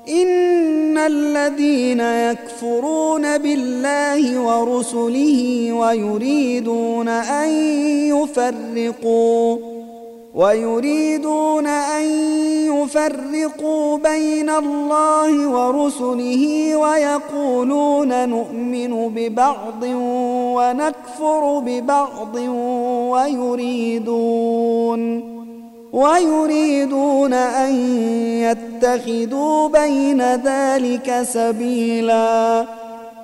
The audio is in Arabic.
إن الذين يكفرون بالله ورسله ويريدون أن يفرقوا بين الله ورسله ويقولون نؤمن ببعض ونكفر ببعض ويريدون أن يتخذوا بين ذلك سبيلا